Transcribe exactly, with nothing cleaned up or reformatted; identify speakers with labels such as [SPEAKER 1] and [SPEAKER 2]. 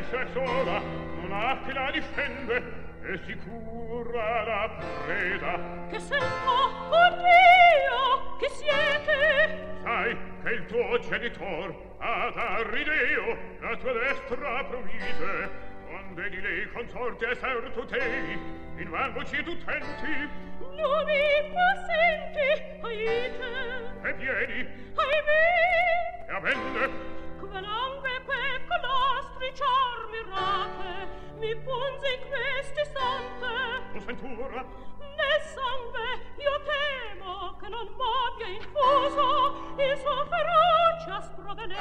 [SPEAKER 1] essa è sola, non ha che la difende, è sicura la preda.
[SPEAKER 2] Che sento, oddio, chi siete?
[SPEAKER 1] Sai che il tuo genitor ad Arrideo la tua destra promise, onde di lei consorte esser tu tei, in van voci tu tenti.
[SPEAKER 2] Non mi possenti, aite.
[SPEAKER 1] E vieni,
[SPEAKER 2] ahimè,
[SPEAKER 1] e avende,
[SPEAKER 2] qualunque quel colostri charmirate, mi punse in questo istante.
[SPEAKER 1] o sventura,
[SPEAKER 2] Nel sangue io temo che non m'abbia infuso il suo feroce aspro veleno.